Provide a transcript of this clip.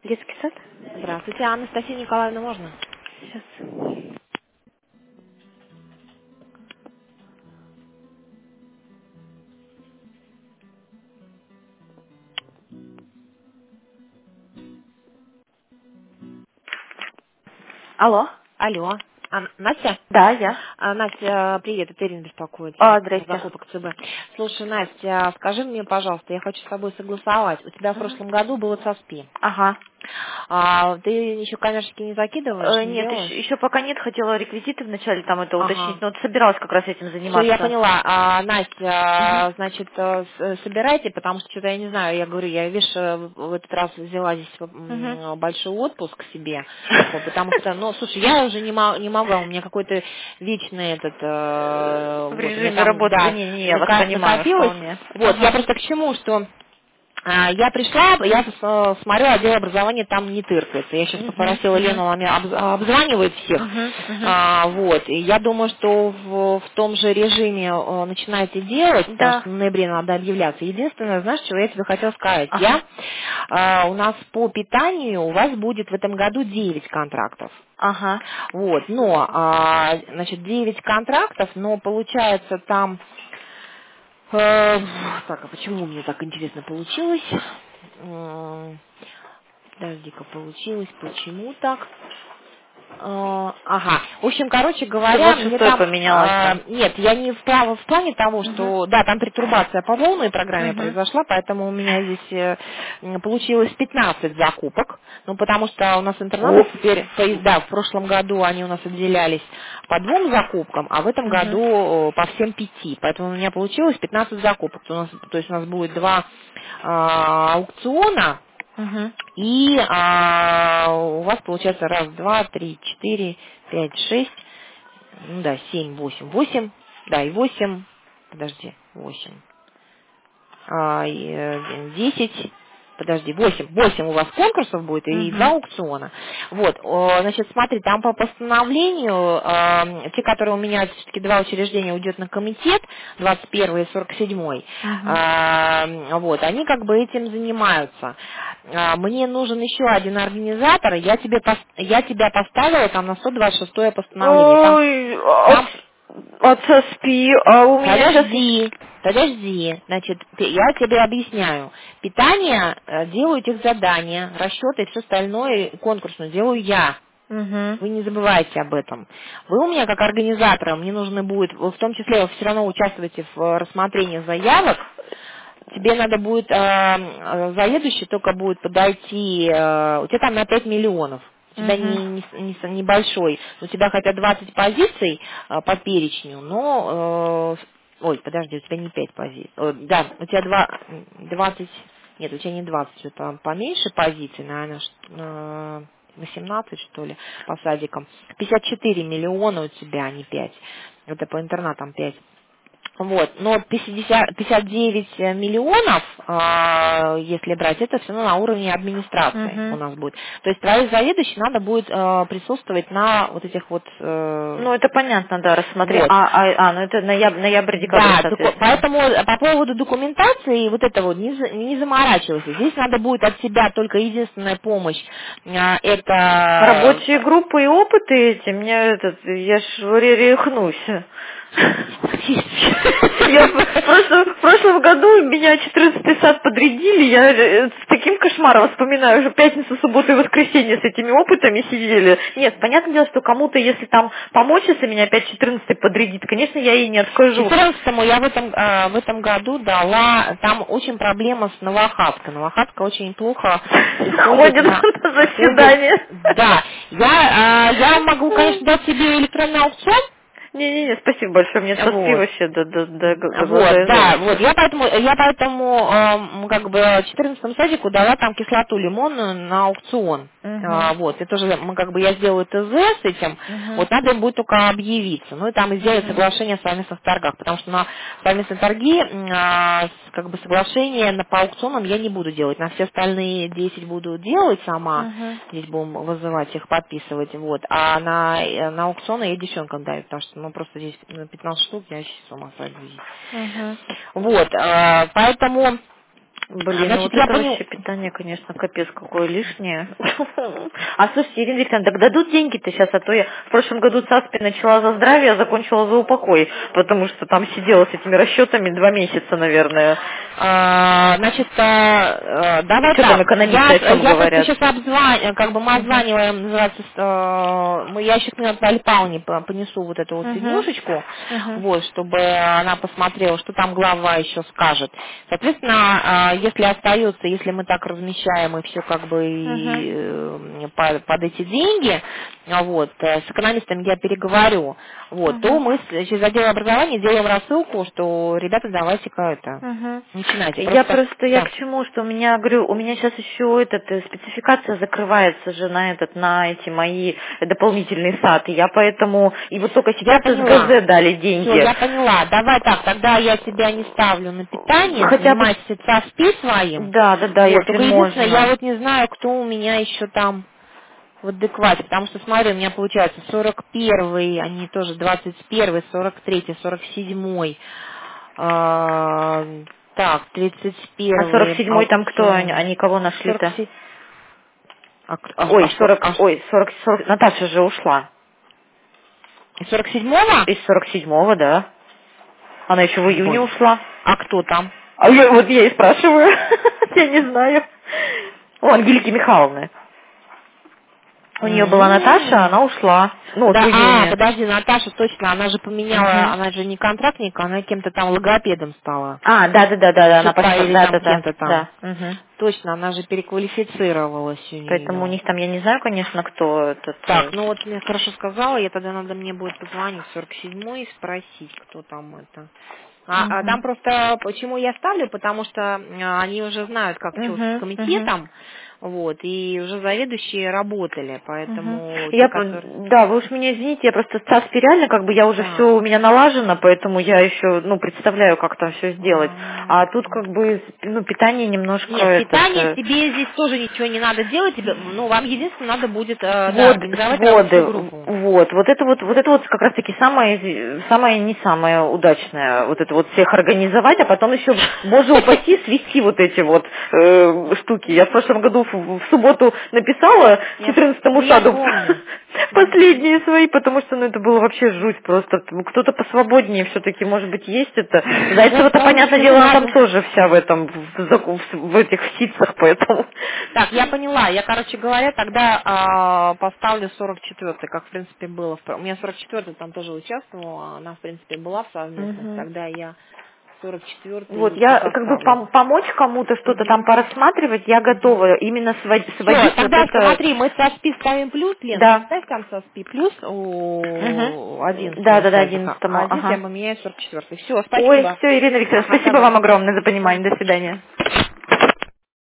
Детский сад? Здравствуйте, Анастасия Николаевна, можно? Сейчас. Алло. Алло. Настя? Да, я. Настя, привет, это Ирина беспокоит. Здрасте. Закупок ЦБ. Слушай, Настя, скажи мне, пожалуйста, я хочу с тобой согласовать. У тебя в Мгм. прошлом году было СОСПИ. Ага. Ты еще коммерчески не закидываешь, не Нет, делаешь? еще пока нет, хотела реквизиты вначале там это уточнить, Ага. но вот собиралась как раз этим Все, я заниматься. поняла. Мгм. Настя, значит, собирайте, потому что что-то я не знаю, я говорю, я, видишь, в этот раз взяла здесь Мгм. большой отпуск себе, вот, потому что, ну, слушай, я уже не могла, у меня какой-то вечный этот, В вот, у меня режиме там, работы, да да, не, я вас понимаю накопилось, вполне. вот, я Ага. просто к чему, что я пришла, я смотрю, отдел образования там не тыркается. Я сейчас Мгм. попросила Мгм. Лену, она обзванивает всех. Мгм. Мгм. Вот. И я думаю, что в том же режиме начинаете делать, потому что Да. в ноябре надо объявляться. Единственное, знаешь, чего я тебе хотела сказать. Ага. У нас по питанию у вас будет в этом году 9 контрактов. Ага. Вот, но, значит, 9 контрактов, но получается там так, а почему у меня так интересно получилось? Подожди-ка, получилось, почему так? Ага. В общем, короче Что говоря, мне 26-й там... поменялось там. Нет, я не в плане того, Угу. что... Да, там перетрубация по волной программе Угу. произошла, поэтому у меня здесь получилось 15 закупок. Ну, потому что у нас интернаты теперь... Поезда в прошлом году они у нас отделялись по 2 закупкам, а в этом Угу. году по всем 5. Поэтому у меня получилось 15 закупок. То есть у нас будет 2 аукциона, Угу. и у вас получается раз, два, три, четыре, пять, шесть, ну да, 7, 8, 8, да, и 8, подожди, 8, 10, подожди, 8 у вас конкурсов будет и 2 Угу. аукциона. Вот, значит, смотри, там по постановлению, те, которые у меня, все-таки 2 учреждения уйдет на комитет, 21 и 47, Угу. вот, они как бы этим занимаются. Мне нужен еще один организатор, я тебя поставила там на 126 постановление. Ой, Там от СОСПИ, а у меня сейчас... Подожди, значит, я тебе объясняю. Питание, делаю техзадания, расчеты и все остальное конкурсно делаю я. Угу. Вы не забывайте об этом. Вы у меня как организатора, мне нужно будет, в том числе вы все равно участвуете в рассмотрении заявок, тебе надо будет, заведующий только будет подойти, у тебя там на 5 миллионов. У тебя Угу. небольшой, у тебя хотя 20 позиций по перечню, но, ой, подожди, у тебя не 5 позиций, да, у тебя 20, нет, у тебя не 20, что-то поменьше позиций, наверное, на 17, что ли, по садикам. 54 миллиона у тебя, а не 5. Это по интернатам 5. Вот, но 59 миллионов, если брать, это все равно на уровне администрации у Угу. нас будет. То есть твоей заведующей надо будет присутствовать на вот этих вот, Ну, это понятно, да, рассмотри. вот. Ну это ноябрь-декабрь, Да, соответственно. поэтому по поводу документации вот это вот не заморачивайся. Здесь надо будет от себя только единственная помощь, это Рабочие группы и опыты эти, я ж рехнусь. Я в прошлом году меня 14-й сад подрядили, я с таким кошмаром вспоминаю, уже пятницу, субботу и воскресенье с этими опытами сидели. Нет, понятное дело, что кому-то, если там помочь, если меня опять 14-й подрядит, конечно, я ей не откажу. 14-му я в этом году дала, там очень проблема с Новохатской. Новохатка очень плохо приходит Ходит на ходит, заседание. да. Я могу, конечно, дать тебе электронный аукцион. Не-не-не, спасибо большое, мне соспи Вот. вообще до глаза Вот, и да, вот, зависи. я поэтому как бы 14-му садику дала там кислоту лимонную на аукцион. Угу. Вот, и тоже я сделаю ТЗ с этим, Угу. вот надо им будет только объявиться, ну и там и сделать Угу. соглашение о совместных торгах, потому что на совместные торги, как бы соглашение по аукционам я не буду делать, на все остальные 10 буду делать сама, Угу. здесь будем вызывать их, подписывать, вот, а на аукционы я девчонкам даю, потому что, просто здесь 15 штук, я сейчас с ума сойду. Угу. Вот, поэтому Блин, ну Значит, вот я это понял. вообще питание, конечно, капец какое лишнее. А слушайте, Ирина Викторовна, так дадут деньги-то сейчас, а то я в прошлом году ЦАСПи начала за здравие, а закончила за упокой, потому что там сидела с этими расчетами 2 месяца, наверное. Значит, давай Что там так. экономисты о чем Я просто говорят? сейчас мы Угу. обзваниваем, называется, я сейчас на Наталье Павловне понесу вот эту вот Угу. фигнюшечку, Угу. вот, чтобы она посмотрела, что там глава еще скажет. Соответственно, если остается, если мы так размещаем и все как бы Угу. под эти деньги, вот, с экономистами я переговорю, вот, то Угу. мы через отдел образования делаем рассылку, что, ребята, давайте-ка это, Угу. начинайте. Я Да. к чему, что у меня, говорю, у меня сейчас еще спецификация закрывается же на эти мои дополнительные сады. Я поэтому, и вот только Я сейчас из поняла. ГЗ дали Все, деньги. я поняла. Давай так, тогда я тебя не ставлю на питание, Хотя бы, занимайся со СПИ своим. да, Вот, если только единственное, я можно. вот не знаю, кто у меня еще там в адеквате, потому что, смотри, у меня получается 41-й, они тоже 21-й, 43-й, 47-й, так, А 31-й 47-й там кто? аукцион, Они кого нашли-то? 47, Ой, 40, Наташа же ушла. 47-го? Из 47-го, да. Она еще в июне Ой, ушла. а кто там? Вот я и спрашиваю. Я не знаю. У Ангелики Михайловны. У нее была Наташа, она ушла. Ну, вот в июне. Подожди, Наташа, точно, она же поменяла, Мгм. она же не контрактник, она кем-то там логопедом стала. Да, она Что-то пошла, или там кем-то там. да. Мгм. Точно, она же переквалифицировалась у Поэтому у нее. них там, я не знаю, конечно, кто этот... Так, ну вот мне хорошо сказала, тогда надо мне будет позвонить в 47-й и спросить, кто там это. А там Мгм. просто, почему я ставлю, потому что они уже знают, как что с Мгм. Мгм. комитетом, вот, и уже заведующие работали, Мгм. поэтому те, которые... Да, вы уж меня извините, я просто ЦАСПи реально, как бы я уже все Да. у меня налажено, поэтому я еще, представляю, как там все сделать. А тут как бы, питание немножко Нет, питание тебе здесь тоже ничего не надо делать, тебе, ну, вам единственное надо будет, да, организовать рабочую группу. вот это как раз таки самое не самое удачное, вот это вот всех организовать, а потом еще, боже упаси, свести вот эти вот штуки. Я в прошлом году в субботу написала Ну, 14-му я саду помню. последние свои, потому что, это было вообще жуть просто. Кто-то посвободнее все-таки, может быть, есть это. Вот Зайцева-то, понятное помнишь, дело, она там ладно. тоже вся в этом, в этих ситцах, поэтому. Так, я поняла. Я, короче говоря, тогда поставлю 44-й, как, в принципе, было. У меня 44-й там тоже участвовала, она, в принципе, была в совместных. Мгм. Тогда я Вот, 44-й и я как бы поставлю. помочь кому-то что-то там порассматривать, я готова. Именно Все, сводить вот тогда это, смотри, мы со СПИ ставим плюс, Лен, ты да. ставь там со СПИ плюс Мгм. у 11-му Да, садика, а 11-му, 11 я ага. поменяю 44-й. Все, Ой, спасибо. все, Ирина Викторовна, Ага, спасибо давай. вам огромное за До свидания. понимание. До свидания.